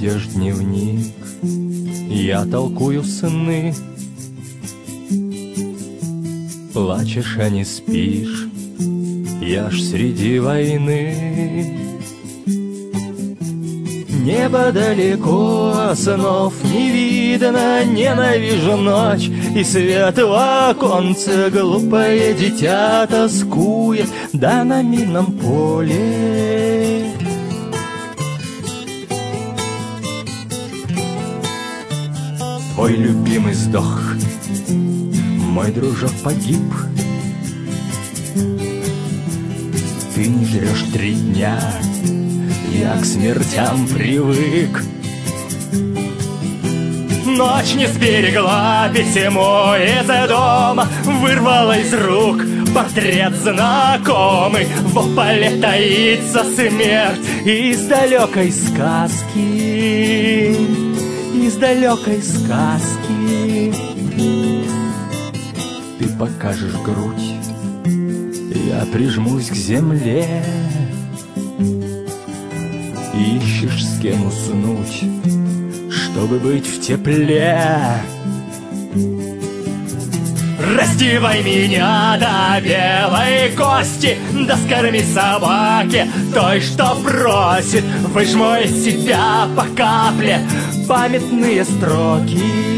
ведешь дневник, я толкую сны. Плачешь, а не спишь, я ж среди войны. Небо далеко, снов не видно, ненавижу ночь и свет в оконце. Глупое дитя тоскует, да на минном поле. Твой любимый сдох, мой дружок погиб. Ты не жрешь 3 дня, я к смертям привык. Ночь не сберегла письмо из дома, вырвала из рук портрет знакомый. В поле таится смерть из далекой сказки, из далекой сказки. Ты покажешь грудь, я прижмусь к земле. Ищешь, с кем уснуть, чтобы быть в тепле. Раздевай меня до белой кости, да скорми собаки той, что просит. Выжму из себя по капле памятные строки.